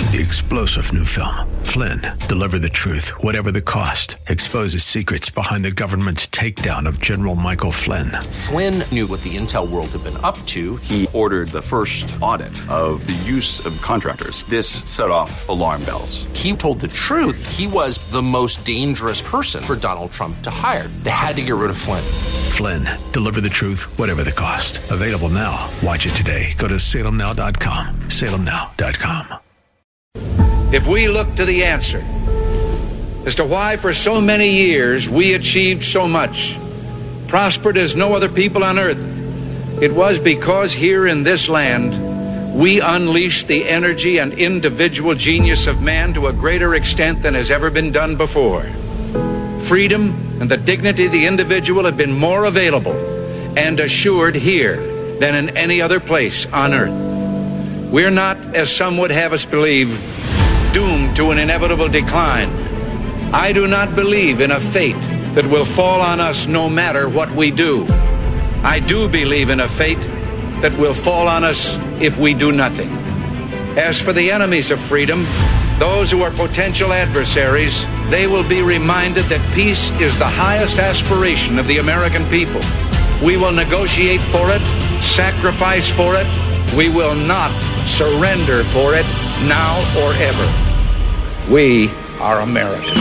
The explosive new film, Flynn, Deliver the Truth, Whatever the Cost, exposes secrets behind the government's takedown of General Michael Flynn. Flynn knew what the intel world had been up to. He ordered the first audit of the use of contractors. This set off alarm bells. He told the truth. He was the most dangerous person for Donald Trump to hire. They had to get rid of Flynn. Flynn, Deliver the Truth, Whatever the Cost. Available now. Watch it today. Go to salemnow.com. salemnow.com. If we look to the answer as to why for so many years we achieved so much, prospered as no other people on earth, it was because here in this land we unleashed the energy and individual genius of man to a greater extent than has ever been done before. Freedom and the dignity of the individual have been more available and assured here than in any other place on earth. We're not, as some would have us believe, doomed to an inevitable decline. I do not believe in a fate that will fall on us no matter what we do. I do believe in a fate that will fall on us if we do nothing. As for the enemies of freedom, those who are potential adversaries, they will be reminded that peace is the highest aspiration of the American people. We will negotiate for it, sacrifice for it. We will not surrender for it, now or ever. We are Americans.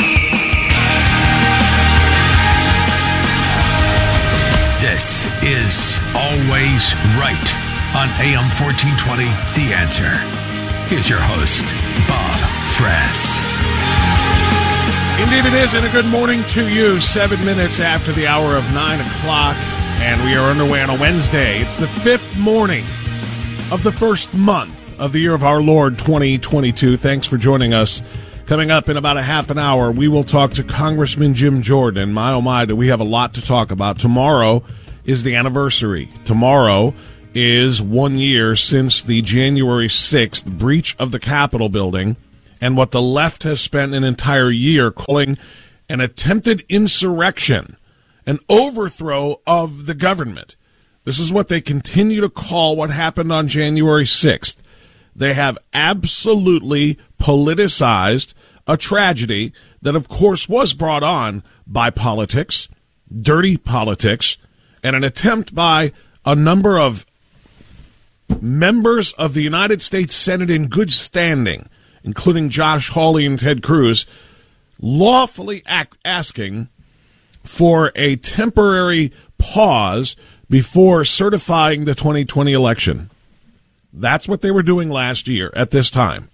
This is Always Right on AM 1420, The Answer. Here's your host, Bob Frantz. Indeed it is, and a good morning to you. 7 minutes after the hour of 9 o'clock, and we are underway on a Wednesday. It's the fifth morning of the first month of the year of our Lord 2022. Thanks for joining us. Coming up in about a half an hour, we will talk to Congressman Jim Jordan. And my, oh my, do we have a lot to talk about. Tomorrow is the anniversary. Tomorrow is 1 year since the January 6th breach of the Capitol building and what the left has spent an entire year calling an attempted insurrection, an overthrow of the government. This is what they continue to call what happened on January 6th. They have absolutely politicized a tragedy that, of course, was brought on by politics, dirty politics, and an attempt by a number of members of the United States Senate in good standing, including Josh Hawley and Ted Cruz, lawfully asking for a temporary pause before certifying the 2020 election. That's what they were doing last year at this time.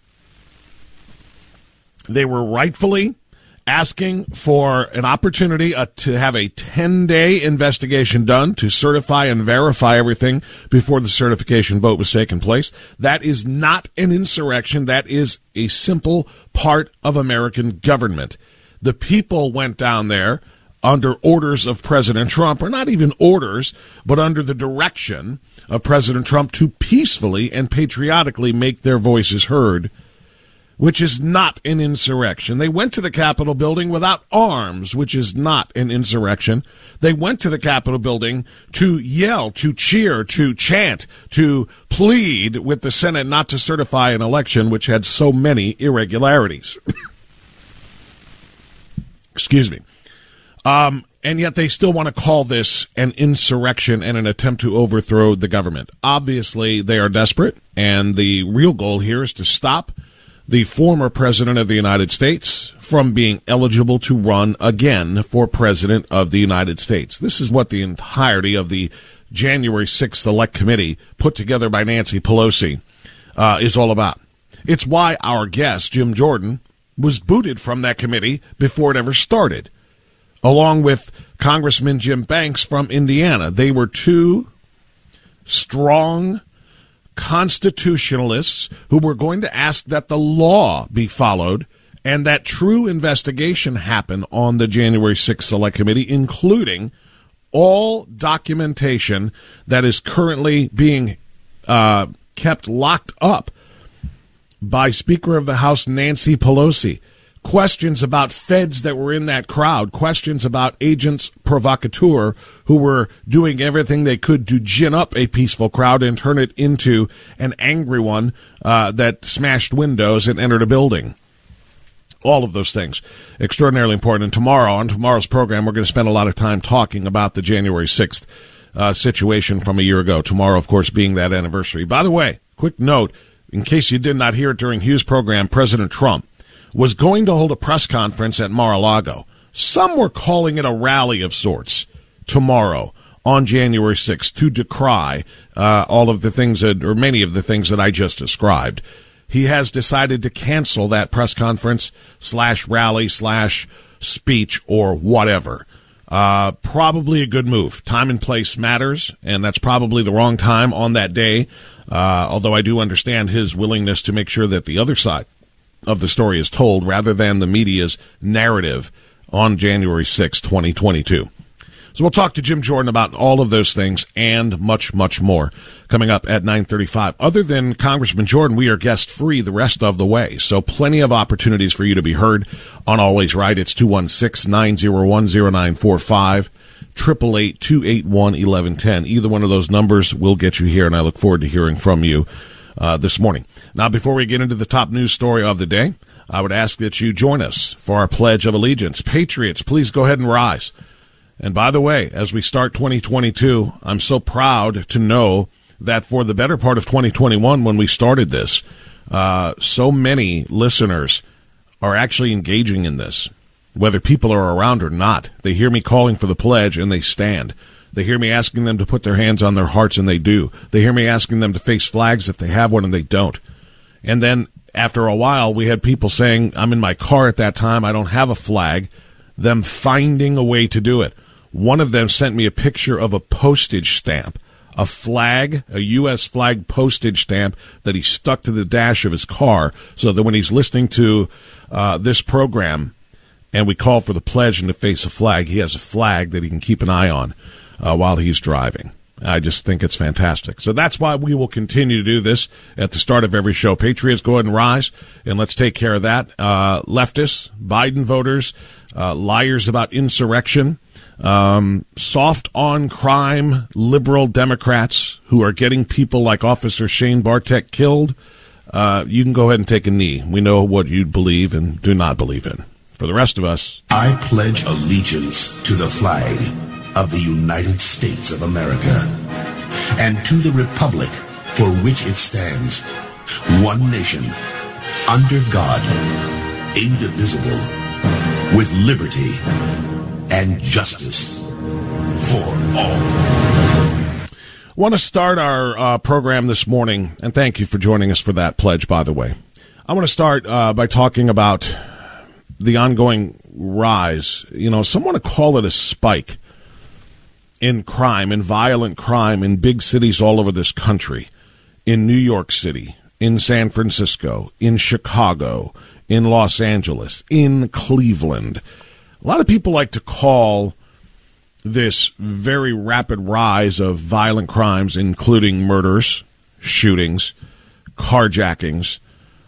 They were rightfully asking for an opportunity to have a 10-day investigation done to certify and verify everything before the certification vote was taking place. That is not an insurrection. That is a simple part of American government. The people went down there under orders of President Trump, or not even orders, but under the direction of President Trump to peacefully and patriotically make their voices heard, which is not an insurrection. They went to the Capitol building without arms, which is not an insurrection. They went to the Capitol building to yell, to cheer, to chant, to plead with the Senate not to certify an election which had so many irregularities. Excuse me. And yet they still want to call this an insurrection and an attempt to overthrow the government. Obviously, they are desperate, and the real goal here is to stop the former president of the United States from being eligible to run again for president of the United States. This is what the entirety of the January 6th Select Committee, put together by Nancy Pelosi, is all about. It's why our guest, Jim Jordan, was booted from that committee before it ever started, along with Congressman Jim Banks from Indiana. They were two strong constitutionalists who were going to ask that the law be followed and that true investigation happen on the January 6th Select Committee, including all documentation that is currently being kept locked up by Speaker of the House Nancy Pelosi. questions about feds that were in that crowd, questions about agents provocateur who were doing everything they could to gin up a peaceful crowd and turn it into an angry one that smashed windows and entered a building. All of those things, extraordinarily important. And tomorrow, on tomorrow's program, we're going to spend a lot of time talking about the January 6th situation from a year ago. Tomorrow, of course, being that anniversary. By the way, quick note, in case you did not hear it during Hugh's program, President Trump was going to hold a press conference at Mar-a-Lago. Some were calling it a rally of sorts tomorrow on January 6th to decry all of the things or many of the things that I just described. He has decided to cancel that press conference / rally / speech or whatever. Probably a good move. Time and place matters, and that's probably the wrong time on that day, although I do understand his willingness to make sure that the other side of the story is told rather than the media's narrative on January 6, 2022. So we'll talk to Jim Jordan about all of those things and much, much more coming up at 9:35. Other than Congressman Jordan, we are guest-free the rest of the way, so plenty of opportunities for you to be heard on Always Right. It's 216-901-0945, 888-281-1110. Either one of those numbers will get you here, and I look forward to hearing from you this morning. Now, before we get into the top news story of the day, I would ask that you join us for our Pledge of Allegiance. Patriots, please go ahead and rise. And by the way, as we start 2022, I'm so proud to know that for the better part of 2021, when we started this, so many listeners are actually engaging in this, whether people are around or not. They hear me calling for the pledge, and they stand. They hear me asking them to put their hands on their hearts, and they do. They hear me asking them to face flags if they have one, and they don't. And then after a while, we had people saying, I'm in my car at that time, I don't have a flag, them finding a way to do it. One of them sent me a picture of a postage stamp, a flag, a U.S. flag postage stamp that he stuck to the dash of his car so that when he's listening to this program and we call for the pledge and to face a flag, he has a flag that he can keep an eye on while he's driving. I just think it's fantastic. So that's why we will continue to do this at the start of every show. Patriots, go ahead and rise, and let's take care of that. Leftists, Biden voters, liars about insurrection, soft on crime, liberal Democrats who are getting people like Officer Shane Bartek killed, you can go ahead and take a knee. We know what you believe and do not believe in. For the rest of us, I pledge allegiance to the flag of the United States of America and to the republic for which it stands, one nation, under God, indivisible, with liberty and justice for all. Want to start our program this morning, and thank you for joining us for that pledge, by the way. I want to start by talking about the ongoing rise, some want to call it a spike in crime, in violent crime in big cities all over this country, in New York City, in San Francisco, in Chicago, in Los Angeles, in Cleveland. A lot of people like to call this very rapid rise of violent crimes, including murders, shootings, carjackings,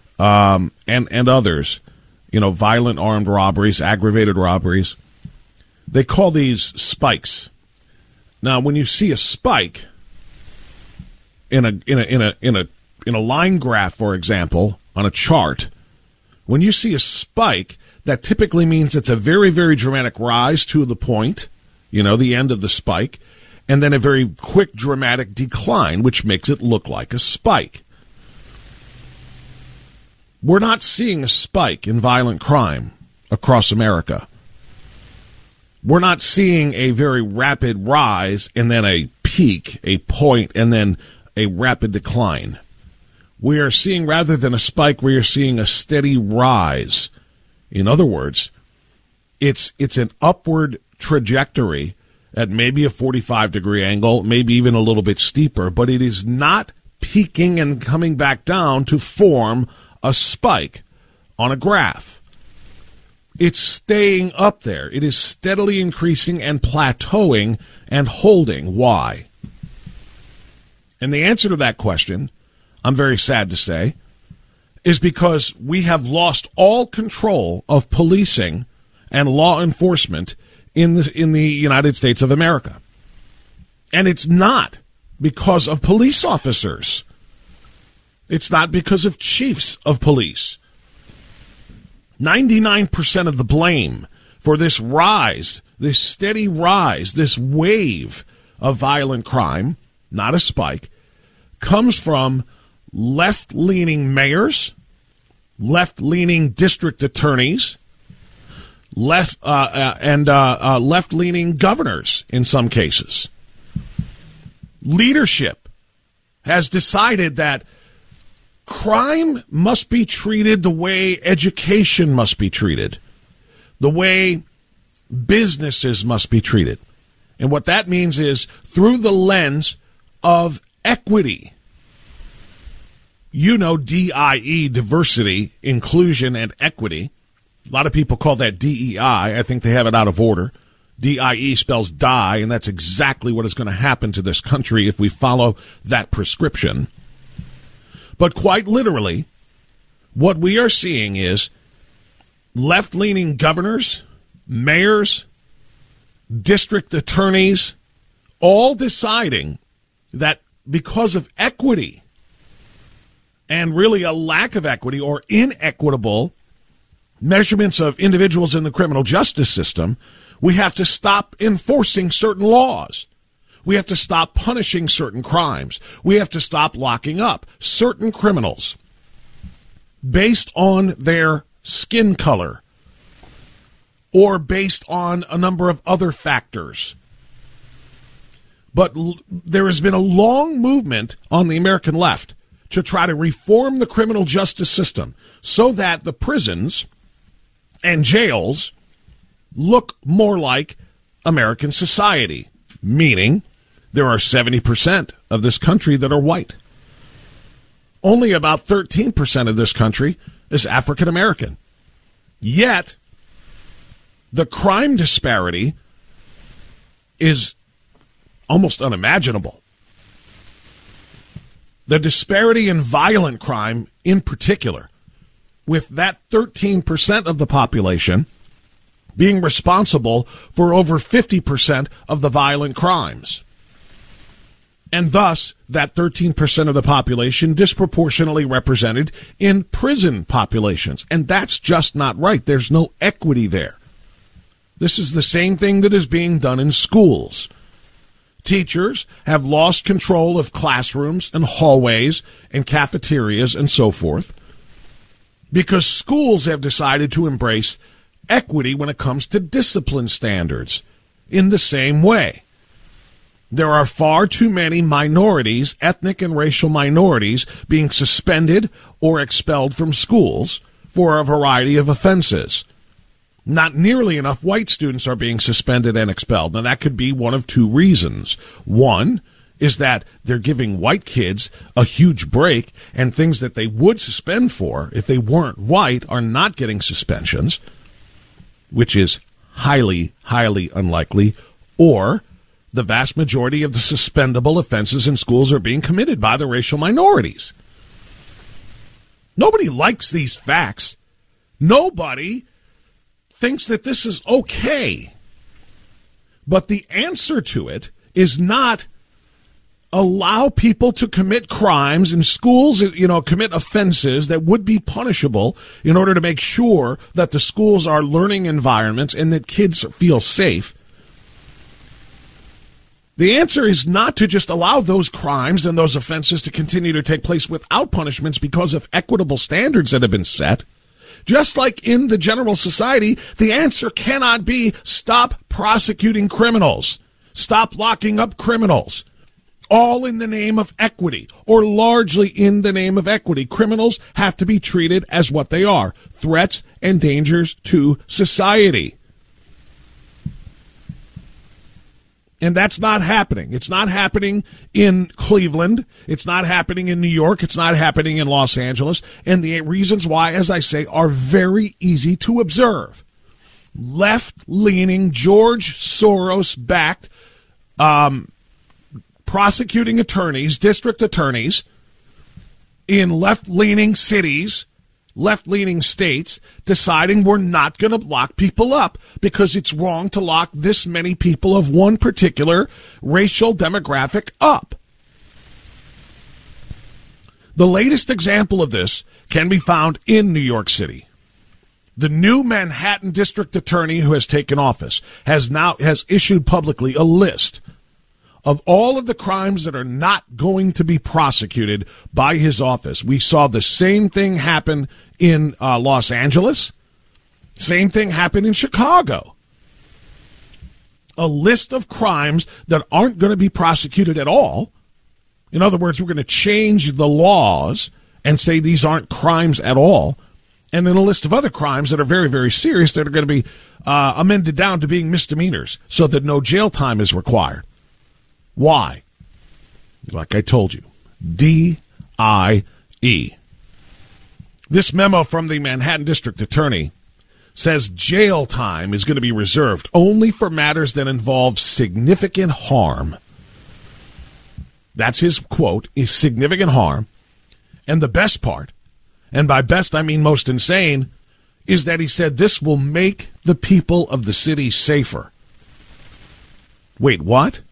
and others, violent armed robberies, aggravated robberies. They call these spikes. Now, when you see a spike in a line graph, for example, on a chart, when you see a spike, that typically means it's a very, very dramatic rise to the point, the end of the spike, and then a very quick, dramatic decline, which makes it look like a spike. We're not seeing a spike in violent crime across America. We're not seeing a very rapid rise and then a peak, a point, and then a rapid decline. We are seeing, rather than a spike, we are seeing a steady rise. In other words, it's an upward trajectory at maybe a 45-degree angle, maybe even a little bit steeper, but it is not peaking and coming back down to form a spike on a graph. It's staying up there. It is steadily increasing and plateauing and holding. Why? And the answer to that question, I'm very sad to say, is because we have lost all control of policing and law enforcement in the United States of America. And it's not because of police officers. It's not because of chiefs of police. 99% of the blame for this rise, this steady rise, this wave of violent crime, not a spike, comes from left-leaning mayors, left-leaning district attorneys, left-leaning governors in some cases. Leadership has decided that crime must be treated the way education must be treated, the way businesses must be treated. And what that means is through the lens of equity. You know, DIE, diversity, inclusion, and equity. A lot of people call that DEI. I think they have it out of order. DIE spells die, and that's exactly what is going to happen to this country if we follow that prescription. But quite literally, what we are seeing is left-leaning governors, mayors, district attorneys, all deciding that because of equity and really a lack of equity or inequitable measurements of individuals in the criminal justice system, we have to stop enforcing certain laws. We have to stop punishing certain crimes. We have to stop locking up certain criminals based on their skin color or based on a number of other factors. But there has been a long movement on the American left to try to reform the criminal justice system so that the prisons and jails look more like American society, meaning there are 70% of this country that are white. Only about 13% of this country is African American. Yet, the crime disparity is almost unimaginable. The disparity in violent crime in particular, with that 13% of the population being responsible for over 50% of the violent crimes. And thus, that 13% of the population disproportionately represented in prison populations. And that's just not right. There's no equity there. This is the same thing that is being done in schools. Teachers have lost control of classrooms and hallways and cafeterias and so forth because schools have decided to embrace equity when it comes to discipline standards in the same way. There are far too many minorities, ethnic and racial minorities, being suspended or expelled from schools for a variety of offenses. Not nearly enough white students are being suspended and expelled. Now, that could be one of two reasons. One is that they're giving white kids a huge break, and things that they would suspend for if they weren't white are not getting suspensions, which is highly, highly unlikely, or the vast majority of the suspendable offenses in schools are being committed by the racial minorities. Nobody likes these facts. Nobody thinks that this is okay. But the answer to it is not allow people to commit crimes in schools, commit offenses that would be punishable in order to make sure that the schools are learning environments and that kids feel safe. The answer is not to just allow those crimes and those offenses to continue to take place without punishments because of equitable standards that have been set. Just like in the general society, the answer cannot be stop prosecuting criminals, stop locking up criminals, all in the name of equity, or largely in the name of equity. Criminals have to be treated as what they are, threats and dangers to society. And that's not happening. It's not happening in Cleveland. It's not happening in New York. It's not happening in Los Angeles. And the reasons why, as I say, are very easy to observe. Left-leaning, George Soros-backed prosecuting attorneys, district attorneys in left-leaning cities left-leaning states deciding we're not going to lock people up because it's wrong to lock this many people of one particular racial demographic up. The latest example of this can be found in New York City. The new Manhattan district attorney who has taken office has issued publicly a list of all of the crimes that are not going to be prosecuted by his office. We saw the same thing happen in Los Angeles. Same thing happened in Chicago. A list of crimes that aren't going to be prosecuted at all. In other words, we're going to change the laws and say these aren't crimes at all. And then a list of other crimes that are very, very serious that are going to be amended down to being misdemeanors so that no jail time is required. Why? Like I told you, DIE. This memo from the Manhattan District Attorney says jail time is going to be reserved only for matters that involve significant harm. That's his quote, is significant harm. And the best part, and by best I mean most insane, is that he said this will make the people of the city safer. Wait, what?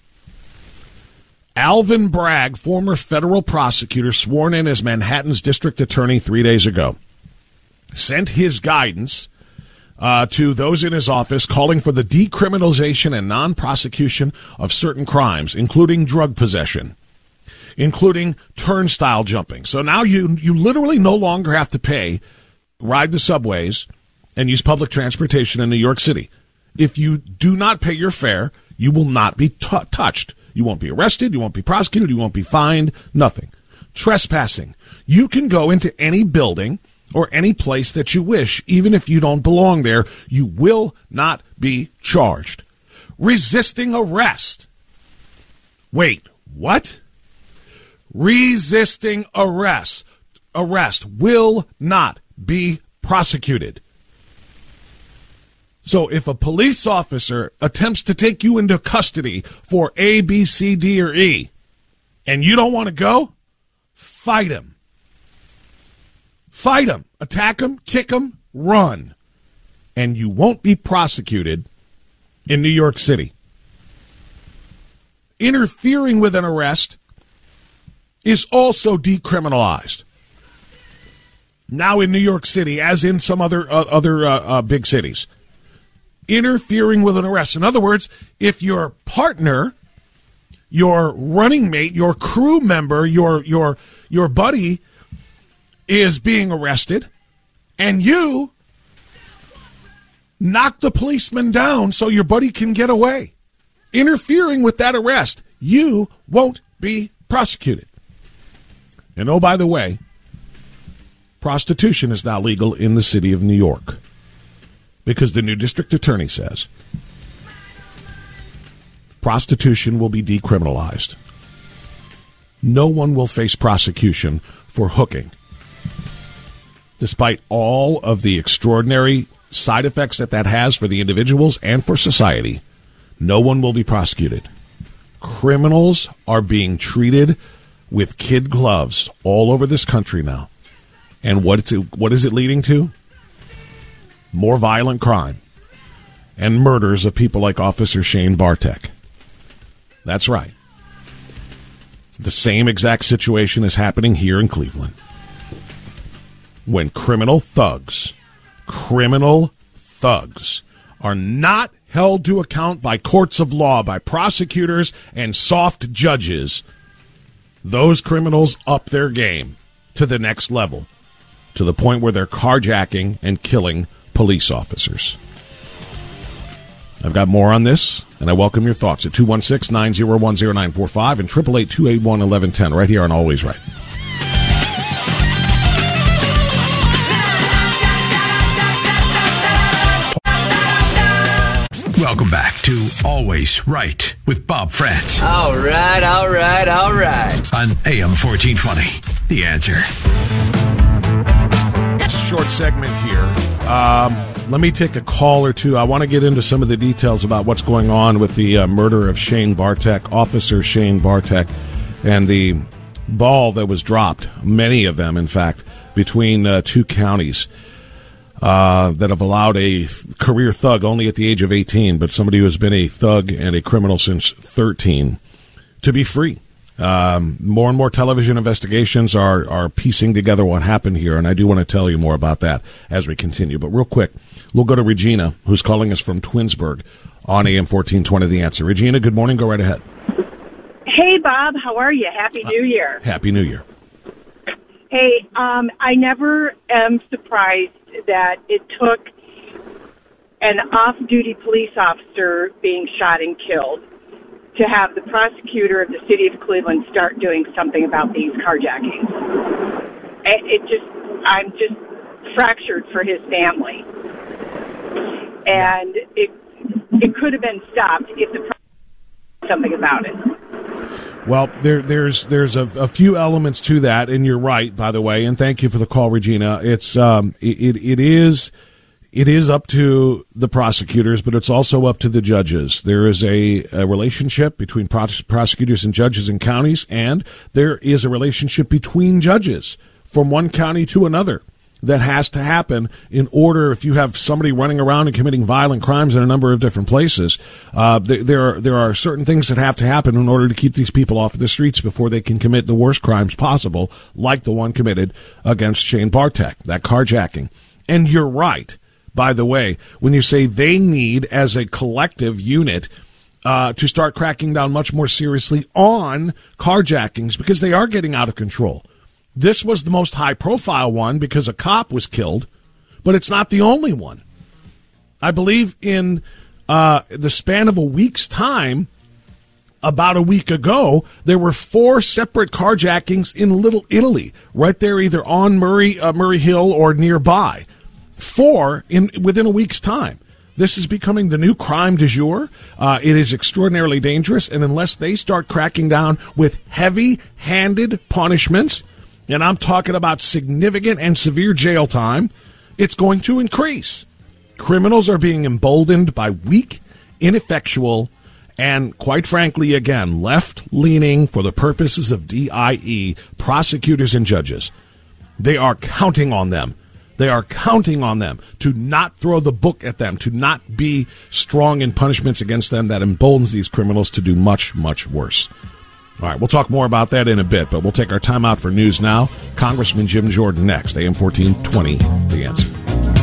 Alvin Bragg, former federal prosecutor sworn in as Manhattan's district attorney 3 days ago, sent his guidance to those in his office calling for the decriminalization and non-prosecution of certain crimes, including drug possession, including turnstile jumping. So now you literally no longer have to ride the subways and use public transportation in New York City. If you do not pay your fare, you will not be touched. You won't be arrested, you won't be prosecuted, you won't be fined, nothing. Trespassing. You can go into any building or any place that you wish, even if you don't belong there. You will not be charged. Resisting arrest. Wait, what? Resisting arrest will not be prosecuted. So if a police officer attempts to take you into custody for A, B, C, D, or E, and you don't want to go, fight him. Fight him. Attack him, kick him, run. And you won't be prosecuted in New York City. Interfering with an arrest is also decriminalized. Now in New York City, as in some other big cities. Interfering with an arrest. In other words, if your partner, your running mate, your crew member, your buddy is being arrested, and you knock the policeman down so your buddy can get away, interfering with that arrest, you won't be prosecuted. And oh, by the way, prostitution is now legal in the city of New York. Because the new district attorney says prostitution will be decriminalized. No one will face prosecution for hooking. Despite all of the extraordinary side effects that has for the individuals and for society, no one will be prosecuted. Criminals are being treated with kid gloves all over this country now. And what is it leading to? More violent crime and murders of people like Officer Shane Bartek. That's right. The same exact situation is happening here in Cleveland. When criminal thugs are not held to account by courts of law, by prosecutors and soft judges, those criminals up their game to the next level, to the point where they're carjacking and killing police officers. I've got more on this, and I welcome your thoughts at 216-901-0945 and 888-281-1110 right here on Always Right. Welcome back to Always Right with Bob Frantz. All right. On AM 1420, The Answer. It's a short segment here. Let me take a call or two. I want to get into some of the details about what's going on with the murder of Shane Bartek, Officer Shane Bartek, and the ball that was dropped, many of them, in fact, between two counties that have allowed a career thug only at the age of 18, but somebody who has been a thug and a criminal since 13, to be free. More and more television investigations are piecing together what happened here, and I do want to tell you more about that as we continue. But real quick, we'll go to Regina, who's calling us from Twinsburg on AM 1420 The Answer. Regina, good morning. Go right ahead. Hey, Bob. How are you? Happy New Year. Happy New Year. Hey, I never am surprised that it took an off-duty police officer being shot and killed to have the prosecutor of the city of Cleveland start doing something about these carjackings. I'm just fractured for his family. And it could have been stopped if the prosecutor did something about it. Well, there's a few elements to that, and you're right, by the way, and thank you for the call, Regina. It's it is up to the prosecutors, but it's also up to the judges. There is a relationship between prosecutors and judges in counties, and there is a relationship between judges from one county to another that has to happen in order. If you have somebody running around and committing violent crimes in a number of different places, there are certain things that have to happen in order to keep these people off the streets before they can commit the worst crimes possible, like the one committed against Shane Bartek, that carjacking. And you're right, by the way, when you say they need, as a collective unit, to start cracking down much more seriously on carjackings, because they are getting out of control. This was the most high-profile one because a cop was killed, but it's not the only one. I believe in the span of a week's time, about a week ago, there were 4 separate carjackings in Little Italy, right there either on Murray Hill or nearby. 4 within a week's time. This is becoming the new crime du jour. It is extraordinarily dangerous, and unless they start cracking down with heavy-handed punishments, and I'm talking about significant and severe jail time, it's going to increase. Criminals are being emboldened by weak, ineffectual, and quite frankly, again, left-leaning, for the purposes of DIE, prosecutors and judges. They are counting on them. They are counting on them to not throw the book at them, to not be strong in punishments against them that emboldens these criminals to do much, much worse. All right, we'll talk more about that in a bit, but we'll take our time out for news now. Congressman Jim Jordan next, AM 1420, The Answer.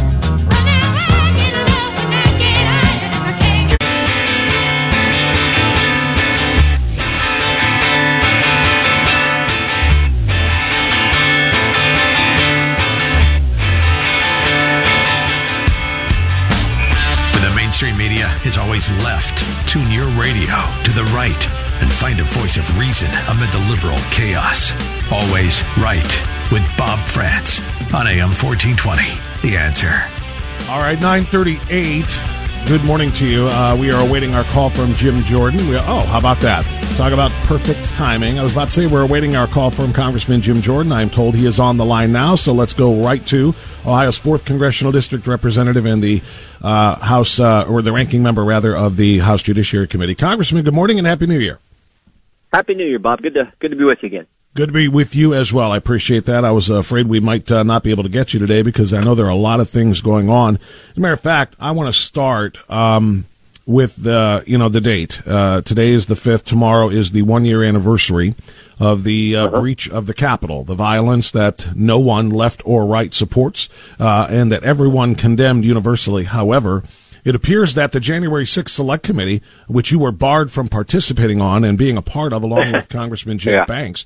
Mainstream media is always left. Tune your radio to the right and find a voice of reason amid the liberal chaos. Always right with Bob France on AM 1420. The Answer. All right, 9:38. Good morning to you. We are awaiting our call from Jim Jordan. How about that? Talk about perfect timing. I was about to say we're awaiting our call from Congressman Jim Jordan. I am told he is on the line now, so let's go right to Ohio's 4th Congressional District Representative and the House, or the ranking member, rather, of the House Judiciary Committee. Congressman, good morning and Happy New Year. Happy New Year, Bob. Good to be with you again. Good to be with you as well. I appreciate that. I was afraid we might not be able to get you today because I know there are a lot of things going on. As a matter of fact, I want to start with the date. Today is the 5th. Tomorrow is the 1-year anniversary of the breach of the Capitol, the violence that no one, left or right, supports, and that everyone condemned universally. However, it appears that the January 6th Select Committee, which you were barred from participating on and being a part of, along with Congressman Jake Banks,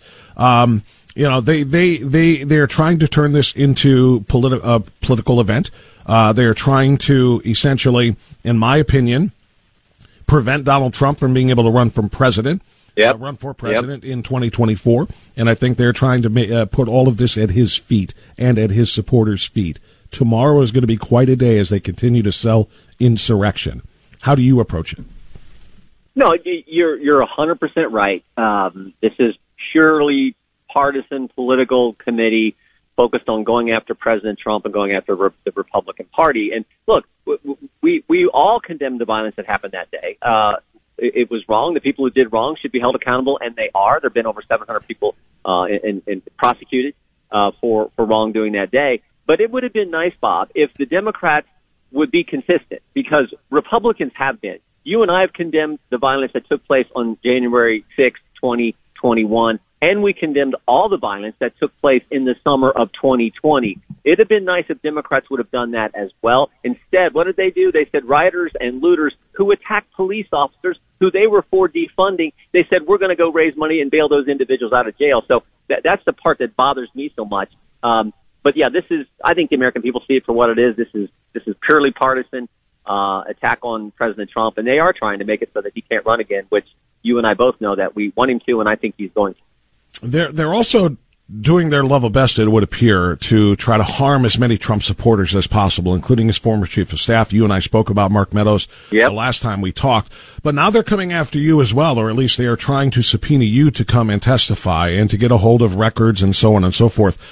they're trying to turn this into a political event. They're trying to essentially, in my opinion, prevent Donald Trump from being able to run for president in 2024. And I think they're trying to put all of this at his feet and at his supporters' feet. Tomorrow is going to be quite a day as they continue to sell insurrection. How do you approach it? No, you're 100% right. This is purely partisan political committee focused on going after President Trump and going after the Republican Party. And look, we all condemn the violence that happened that day. It was wrong. The people who did wrong should be held accountable, and they are. There have been over 700 people prosecuted. for wrongdoing that day. But it would have been nice, Bob, if the Democrats would be consistent, because Republicans have been. You and I have condemned the violence that took place on January 6, 2021, and we condemned all the violence that took place in the summer of 2020. It'd have been nice if Democrats would have done that as well. Instead, what did they do? They said rioters and looters who attacked police officers who they were for defunding, they said, we're going to go raise money and bail those individuals out of jail. So that's the part that bothers me so much. But yeah, I think the American people see it for what it is. This is purely partisan, attack on President Trump, and they are trying to make it so that he can't run again, which you and I both know that we want him to, and I think he's going to. They're also doing their level best, it would appear, to try to harm as many Trump supporters as possible, including his former chief of staff. You and I spoke about Mark Meadows the last time we talked. But now they're coming after you as well, or at least they are trying to subpoena you to come and testify and to get a hold of records and so on and so forth.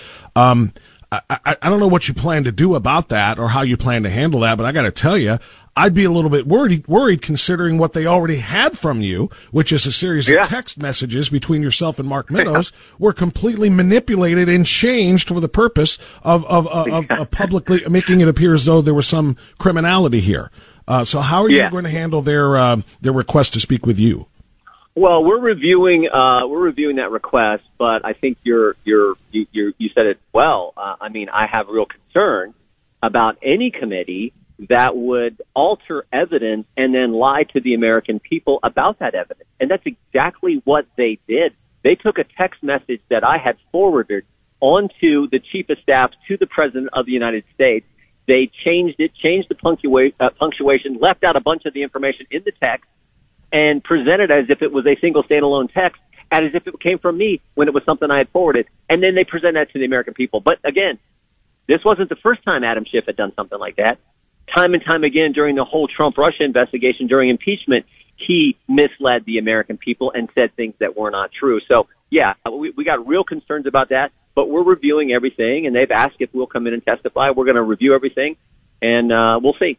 I don't know what you plan to do about that or how you plan to handle that, but I got to tell you, I'd be a little bit worried considering what they already had from you, which is a series of text messages between yourself and Mark Meadows, were completely manipulated and changed for the purpose of publicly making it appear as though there was some criminality here. So how are you going to handle their request to speak with you? Well, we're reviewing that request, but I think you said it well. I mean, I have real concern about any committee that would alter evidence and then lie to the American people about that evidence. And that's exactly what they did. They took a text message that I had forwarded onto the chief of staff to the President of the United States. They changed the punctuation, left out a bunch of the information in the text, and presented as if it was a single standalone text, and as if it came from me when it was something I had forwarded. And then they present that to the American people. But again, this wasn't the first time Adam Schiff had done something like that. Time and time again during the whole Trump-Russia investigation, during impeachment, he misled the American people and said things that were not true. So, yeah, we got real concerns about that, but we're reviewing everything, and they've asked if we'll come in and testify. We're going to review everything, and we'll see.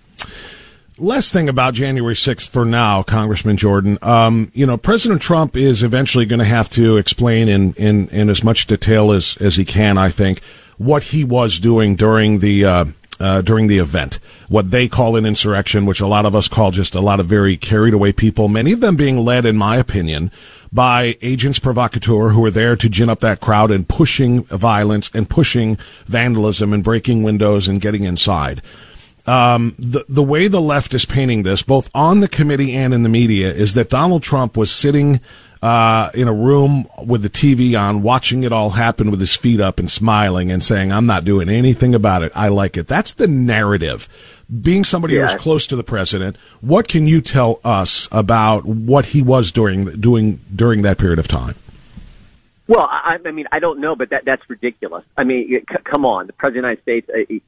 Last thing about January 6th for now, Congressman Jordan. President Trump is eventually going to have to explain in as much detail as he can, I think, what he was doing during the event, what they call an insurrection, which a lot of us call just a lot of very carried away people, many of them being led, in my opinion, by agents provocateur who were there to gin up that crowd and pushing violence and pushing vandalism and breaking windows and getting inside. The way the left is painting this, both on the committee and in the media, is that Donald Trump was sitting in a room with the TV on, watching it all happen with his feet up and smiling and saying, I'm not doing anything about it. I like it. That's the narrative. Being somebody who's close to the president, what can you tell us about what he was doing during that period of time? Well, I mean, I don't know, but that's ridiculous. I mean, come on. The President of the United States,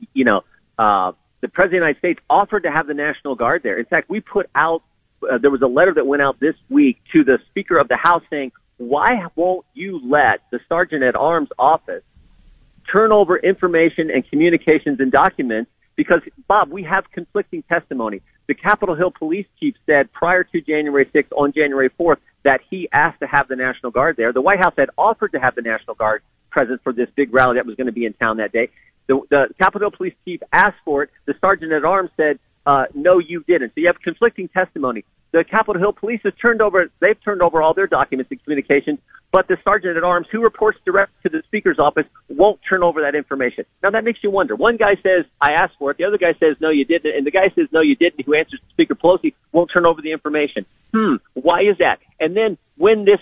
the President of the United States offered to have the National Guard there. In fact, we put out, there was a letter that went out this week to the Speaker of the House saying, why won't you let the Sergeant at Arms office turn over information and communications and documents? Because, Bob, we have conflicting testimony. The Capitol Hill police chief said prior to January 6th, on January 4th, that he asked to have the National Guard there. The White House had offered to have the National Guard present for this big rally that was going to be in town that day. The Capitol Police chief asked for it. The Sergeant at Arms said, no, you didn't. So you have conflicting testimony. The Capitol Hill Police they've turned over all their documents and communications, but the Sergeant at Arms, who reports direct to the Speaker's office, won't turn over that information. Now that makes you wonder. One guy says, I asked for it. The other guy says, no, you didn't. And the guy says, no, you didn't, who answers to Speaker Pelosi, won't turn over the information. Why is that? And then when the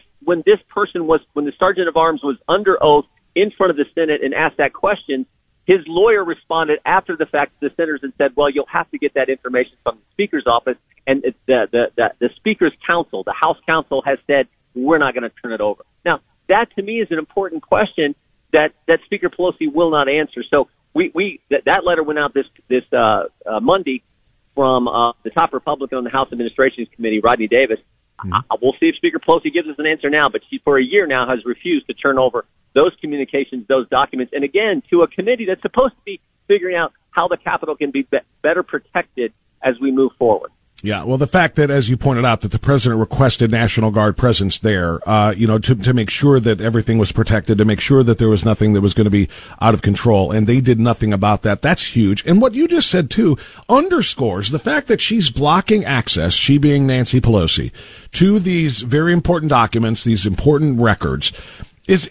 Sergeant at Arms was under oath in front of the Senate and asked that question, his lawyer responded after the fact to the senators and said, well, you'll have to get that information from the Speaker's office. And the Speaker's counsel, the House counsel, has said, we're not going to turn it over. Now, that to me is an important question that Speaker Pelosi will not answer. So that letter went out this Monday from the top Republican on the House Administrations Committee, Rodney Davis. We'll see if Speaker Pelosi gives us an answer now, but she, for a year now, has refused to turn over those communications, those documents, and again, to a committee that's supposed to be figuring out how the Capitol can be better protected as we move forward. Yeah, well, the fact that, as you pointed out, that the president requested National Guard presence there, to make sure that everything was protected, to make sure that there was nothing that was going to be out of control, and they did nothing about that. That's huge. And what you just said, too, underscores the fact that she's blocking access, she being Nancy Pelosi, to these very important documents, these important records, is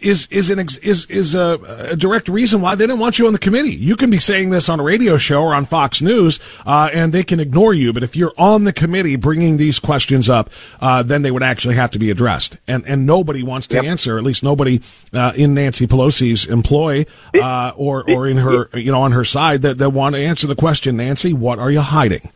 a direct reason why they didn't want you on the committee. You can be saying this on a radio show or on Fox News, and they can ignore you. But if you're on the committee bringing these questions up, then they would actually have to be addressed. And nobody wants to answer, at least nobody in Nancy Pelosi's employ or in her, on her side that want to answer the question. Nancy, what are you hiding?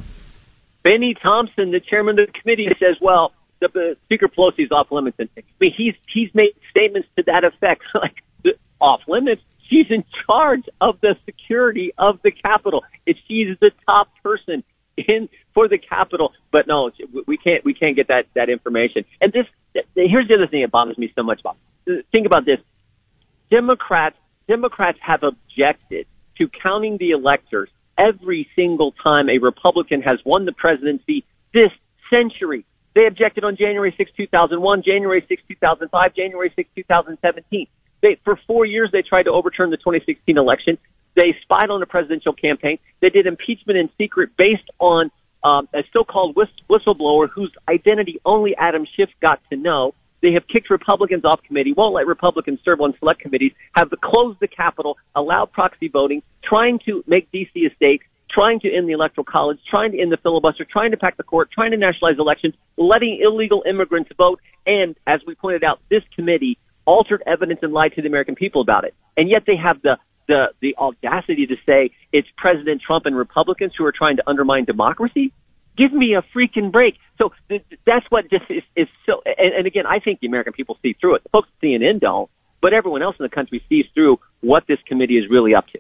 Benny Thompson, the chairman of the committee, says, well, Speaker Pelosi's off limits. And I mean, he's made statements to that effect, like off limits. She's in charge of the security of the Capitol. She's the top person for the Capitol. But no, we can't get that information. And here's the other thing that bothers me so much about. Think about this: Democrats have objected to counting the electors every single time a Republican has won the presidency this century. They objected on January 6, 2001, January 6, 2005, January 6, 2017. For 4 years, they tried to overturn the 2016 election. They spied on the presidential campaign. They did impeachment in secret based on a so-called whistleblower whose identity only Adam Schiff got to know. They have kicked Republicans off committee, won't let Republicans serve on select committees, have closed the Capitol, allowed proxy voting, trying to make D.C. a state, trying to end the Electoral College, trying to end the filibuster, trying to pack the court, trying to nationalize elections, letting illegal immigrants vote, and, as we pointed out, this committee altered evidence and lied to the American people about it. And yet they have the audacity to say it's President Trump and Republicans who are trying to undermine democracy? Give me a freaking break. So that's what just is so, and again, I think the American people see through it. The folks at CNN don't, but everyone else in the country sees through what this committee is really up to.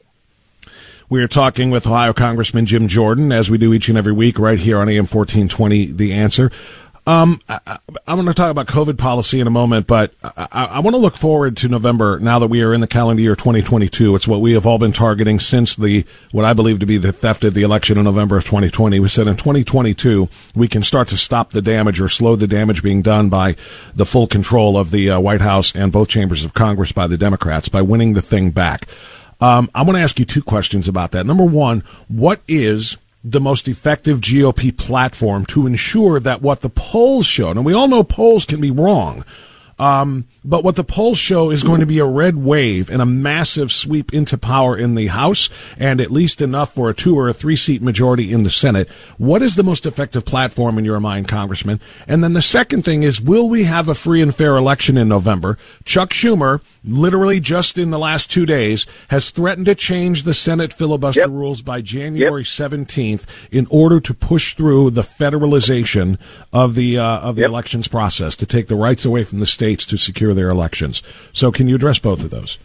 We are talking with Ohio Congressman Jim Jordan, as we do each and every week right here on AM 1420, The Answer. I'm going to talk about COVID policy in a moment, but I want to look forward to November now that we are in the calendar year 2022. It's what we have all been targeting since what I believe to be the theft of the election in November of 2020. We said in 2022, we can start to stop the damage or slow the damage being done by the full control of the White House and both chambers of Congress by the Democrats by winning the thing back. I want to ask you two questions about that. Number one, what is the most effective GOP platform to ensure that what the polls show, and we all know polls can be wrong, but what the polls show is going to be a red wave and a massive sweep into power in the House and at least enough for a 2 or a 3 seat majority in the Senate. What is the most effective platform in your mind, Congressman? And then the second thing is, will we have a free and fair election in November? Chuck Schumer, literally just in the last 2 days, has threatened to change the Senate filibuster rules by January 17th in order to push through the federalization of the elections process, to take the rights away from the states to secure their elections. So can you address both of those?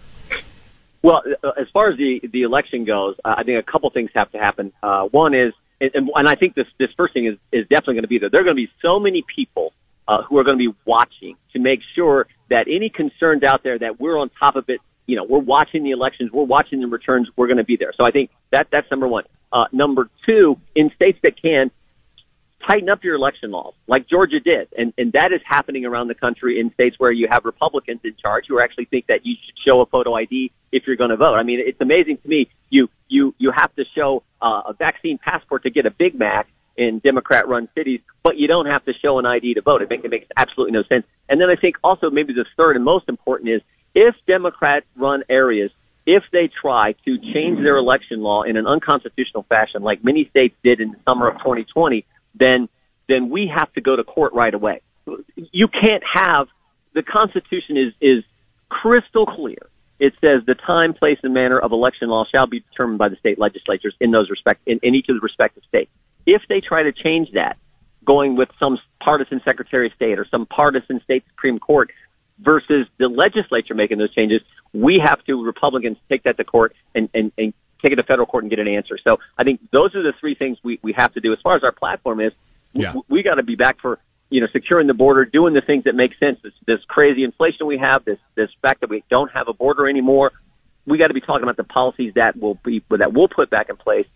Well, as far as the election goes, I think a couple things have to happen. One is, and I think this first thing is definitely going to be there. There are going to be so many people who are going to be watching to make sure that any concerns out there that we're on top of it, we're watching the elections, we're watching the returns, we're going to be there. So I think that's number one. Number two, in states that can, tighten up your election laws like Georgia did. And that is happening around the country in states where you have Republicans in charge who actually think that you should show a photo ID if you're going to vote. I mean, it's amazing to me. You have to show a vaccine passport to get a Big Mac in Democrat-run cities, but you don't have to show an ID to vote. It makes absolutely no sense. And then I think also maybe the third and most important is, if Democrat-run areas, if they try to change their election law in an unconstitutional fashion, like many states did in the summer of 2020, then we have to go to court right away. You can't have, the Constitution is crystal clear. It says the time, place, and manner of election law shall be determined by the state legislatures in each of the respective states. If they try to change that, going with some partisan Secretary of State or some partisan state Supreme Court versus the legislature making those changes, we have to, Republicans, take that to court and take it to federal court and get an answer. So I think those are the three things we have to do. As far as our platform is, we got to be back for, securing the border, doing the things that make sense. This crazy inflation we have, this fact that we don't have a border anymore. We got to be talking about the policies that we'll put back in place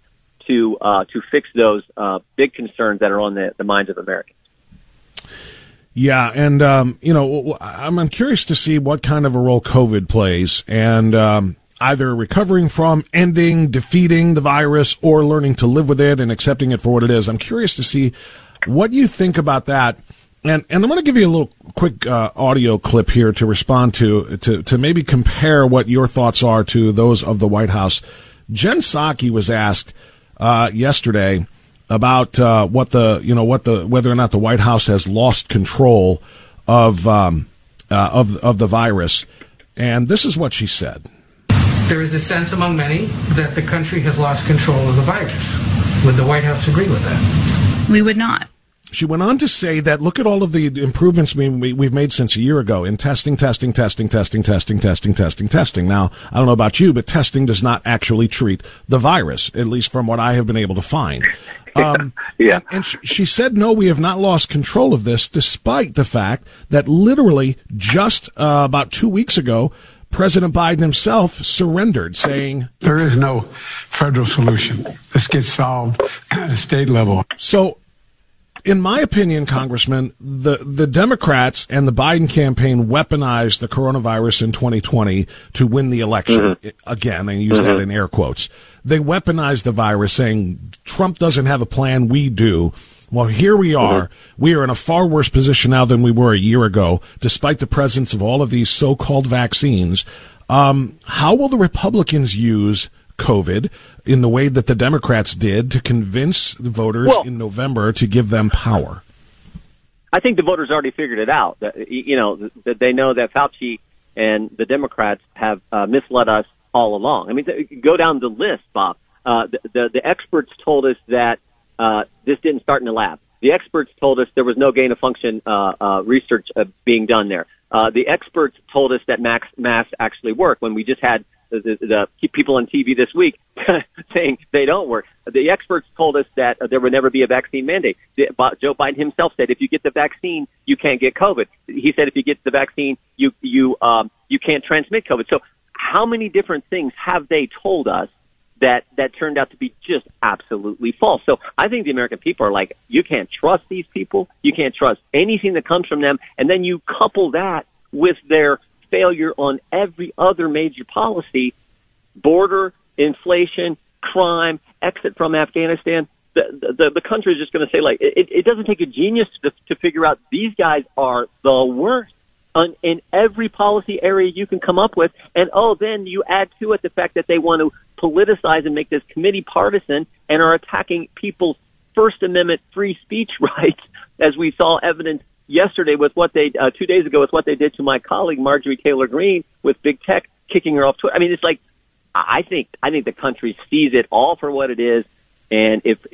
to fix those big concerns that are on the minds of Americans. Yeah, and I'm curious to see what kind of a role COVID plays, and either recovering from, ending, defeating the virus, or learning to live with it and accepting it for what it is. I'm curious to see what you think about that. And I'm going to give you a little quick audio clip here to respond to maybe compare what your thoughts are to those of the White House. Jen Psaki was asked yesterday about whether or not the White House has lost control of the virus, and this is what she said. There is a sense among many that the country has lost control of the virus. Would the White House agree with that? We would not. She went on to say that look at all of the improvements we've made since a year ago in testing. Now, I don't know about you, but testing does not actually treat the virus, at least from what I have been able to find. And she said, no, we have not lost control of this, despite the fact that literally just about 2 weeks ago, President Biden himself surrendered, saying, there is no federal solution. This gets solved at a state level. So, in my opinion, Congressman, the Democrats and the Biden campaign weaponized the coronavirus in 2020 to win the election. Again, I use that in air quotes. They weaponized the virus, saying Trump doesn't have a plan, we do. Well, here we are. We are in a far worse position now than we were a year ago, despite the presence of all of these so-called vaccines. How will the Republicans use COVID in the way that the Democrats did to convince the voters in November to give them power? I think the voters already figured it out. That they know that Fauci and the Democrats have misled us all along. I mean, go down the list, Bob. The experts told us that this didn't start in the lab. The experts told us there was no gain of function research being done there. The experts told us that masks actually work when we just had the people on TV this week saying they don't work. The experts told us that there would never be a vaccine mandate. Joe Biden himself said if you get the vaccine, you can't get COVID. He said if you get the vaccine, you can't transmit COVID. So how many different things have they told us that turned out to be just absolutely false? So I think the American people are like, you can't trust these people. You can't trust anything that comes from them. And then you couple that with their failure on every other major policy, border, inflation, crime, exit from Afghanistan. The country is just going to say, like, it doesn't take a genius to figure out these guys are the worst in every policy area you can come up with. And, then you add to it the fact that they want to politicize and make this committee partisan and are attacking people's First Amendment free speech rights, as we saw evidence yesterday with what they 2 days ago with what they did to my colleague Marjorie Taylor Greene with big tech kicking her off Twitter. I mean, it's like I think the country sees it all for what it is, and if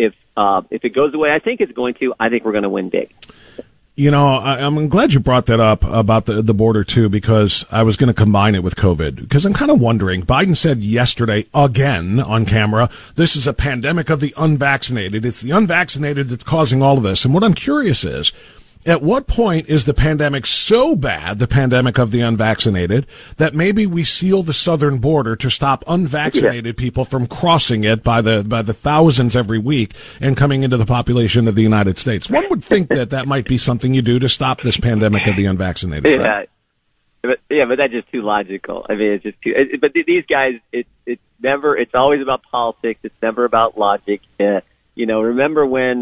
it goes the way I think it's going to, I think we're going to win big. You know, I'm glad you brought that up about the border, too, because I was going to combine it with COVID. Because I'm kind of wondering, Biden said yesterday, again, on camera, this is a pandemic of the unvaccinated. It's the unvaccinated that's causing all of this. And what I'm curious is, at what point is the pandemic so bad, the pandemic of the unvaccinated, that maybe we seal the southern border to stop unvaccinated people from crossing it by the thousands every week and coming into the population of the United States? One would think that might be something you do to stop this pandemic of the unvaccinated. Right? But that's just too logical. I mean, it's just too. But these guys, it's never. It's always about politics. It's never about logic. Remember when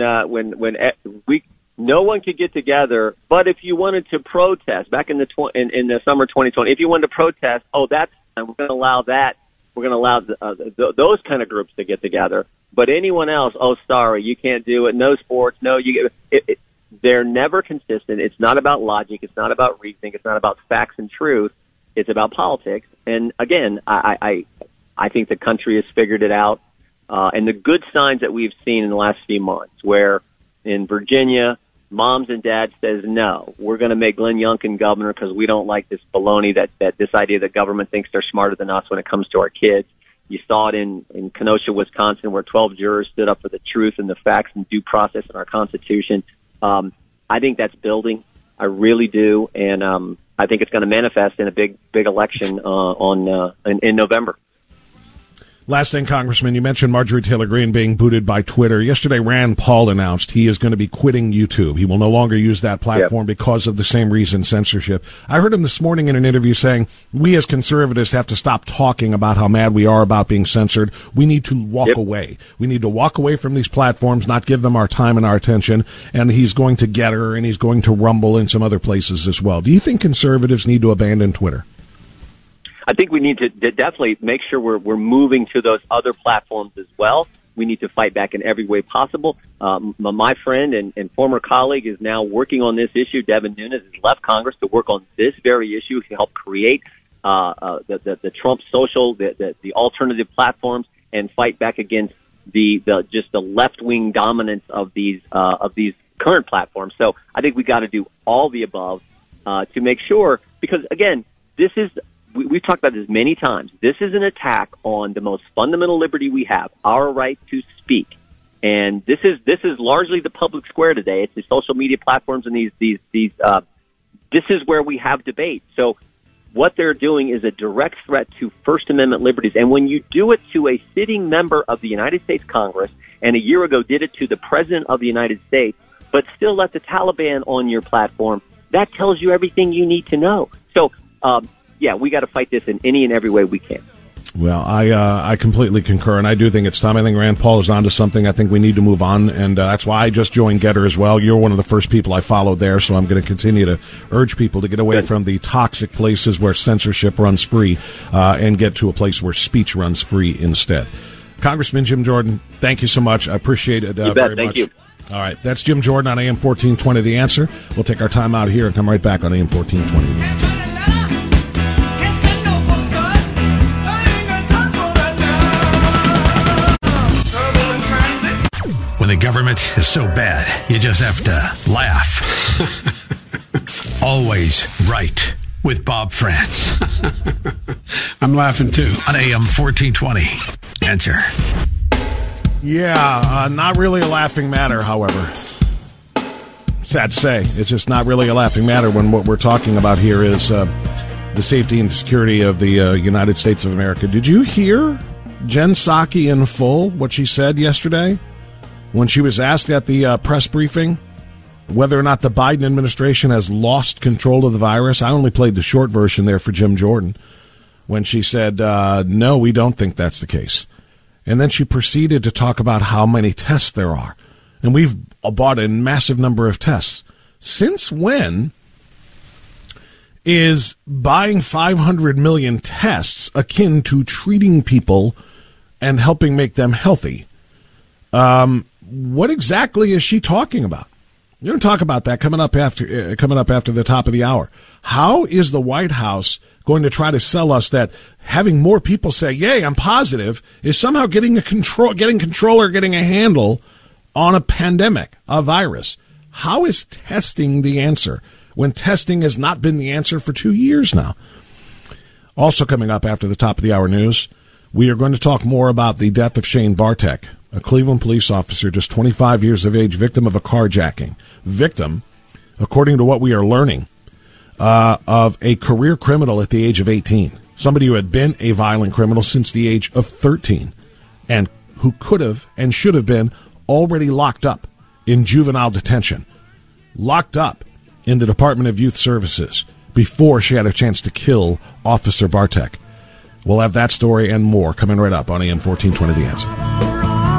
no one could get together, but if you wanted to protest back in the summer 2020, if you wanted to protest, we're going to allow that. We're going to allow those kind of groups to get together. But anyone else, sorry, you can't do it. No sports, no. They're never consistent. It's not about logic. It's not about reasoning. It's not about facts and truth. It's about politics. And again, I think the country has figured it out. And the good signs that we've seen in the last few months, where in Virginia, moms and dads says, no, we're going to make Glenn Youngkin governor because we don't like this baloney that this idea that government thinks they're smarter than us when it comes to our kids. You saw it in Kenosha, Wisconsin, where 12 jurors stood up for the truth and the facts and due process in our Constitution. I think that's building. I really do. And I think it's going to manifest in a big election in November. Last thing, Congressman, you mentioned Marjorie Taylor Greene being booted by Twitter. Yesterday, Rand Paul announced he is going to be quitting YouTube. He will no longer use that platform because of the same reason, censorship. I heard him this morning in an interview saying, we as conservatives have to stop talking about how mad we are about being censored. We need to walk away. We need to walk away from these platforms, not give them our time and our attention. And he's going to Getter, and he's going to Rumble and some other places as well. Do you think conservatives need to abandon Twitter? I think we need to definitely make sure we're moving to those other platforms as well. We need to fight back in every way possible. My friend and former colleague is now working on this issue. Devin Nunes has left Congress to work on this very issue to help create the Trump social, the alternative platforms, and fight back against the left wing dominance of these current platforms. So I think we got to do all the above to make sure, because again, this is. We've talked about this many times. This is an attack on the most fundamental liberty we have, our right to speak. And this is largely the public square today. It's the social media platforms and these this is where we have debate. So what they're doing is a direct threat to First Amendment liberties. And when you do it to a sitting member of the United States Congress, and a year ago did it to the President of the United States, but still let the Taliban on your platform, that tells you everything you need to know. So, yeah, we got to fight this in any and every way we can. Well, I completely concur, and I do think it's time. I think Rand Paul is onto something. I think we need to move on, and that's why I just joined Getter as well. You're one of the first people I followed there, so I'm going to continue to urge people to get away from the toxic places where censorship runs free and get to a place where speech runs free instead. Congressman Jim Jordan, thank you so much. I appreciate it very much. Thank you. All right, that's Jim Jordan on AM 1420, The Answer. We'll take our time out here and come right back on AM 1420. When the government is so bad, you just have to laugh. Always right with Bob France. I'm laughing too. On AM 1420. Answer. Yeah, not really a laughing matter, however. Sad to say. It's just not really a laughing matter when what we're talking about here is the safety and security of the United States of America. Did you hear Jen Psaki in full, what she said yesterday? When she was asked at the press briefing whether or not the Biden administration has lost control of the virus, I only played the short version there for Jim Jordan, when she said, no, we don't think that's the case. And then she proceeded to talk about how many tests there are. And we've bought a massive number of tests. Since when is buying 500 million tests akin to treating people and helping make them healthy? What exactly is she talking about? We're going to talk about that coming up after the top of the hour. How is the White House going to try to sell us that having more people say, "Yay, I'm positive," is somehow getting control or getting a handle on a pandemic, a virus? How is testing the answer when testing has not been the answer for 2 years now? Also coming up after the top of the hour news, we are going to talk more about the death of Shane Bartek, a Cleveland police officer, just 25 years of age, victim of a carjacking. Victim, according to what we are learning, of a career criminal at the age of 18. Somebody who had been a violent criminal since the age of 13 and who could have and should have been already locked up in juvenile detention, locked up in the Department of Youth Services before she had a chance to kill Officer Bartek. We'll have that story and more coming right up on AM 1420 The Answer.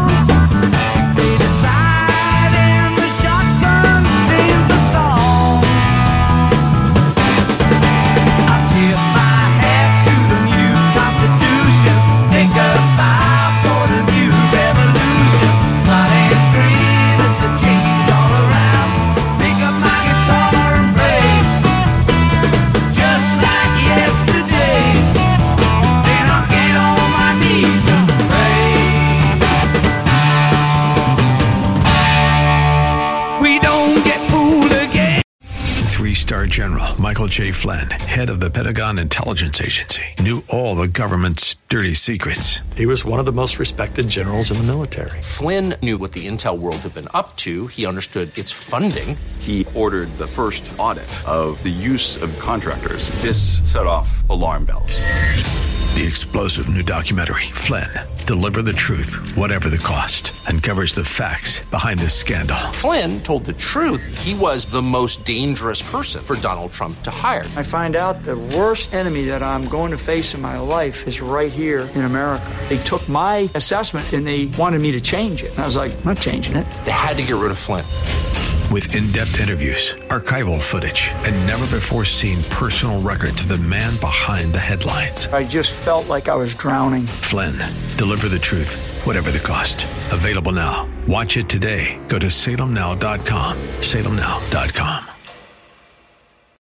General Michael J. Flynn, head of the Pentagon Intelligence Agency, knew all the government's dirty secrets. He was one of the most respected generals in the military. Flynn knew what the intel world had been up to. He understood its funding. He ordered the first audit of the use of contractors. This set off alarm bells. The explosive new documentary, Flynn, Deliver the Truth, Whatever the Cost, uncovers the facts behind this scandal. Flynn told the truth. He was the most dangerous person for Donald Trump to hire. I find out the worst enemy that I'm going to face in my life is right here in America. They took my assessment and they wanted me to change it. And I was like, I'm not changing it. They had to get rid of Flynn. With in-depth interviews, archival footage, and never-before-seen personal records of the man behind the headlines. I just felt like I was drowning. Flynn, Deliver the Truth, Whatever the Cost. Available now. Watch it today. Go to salemnow.com. salemnow.com.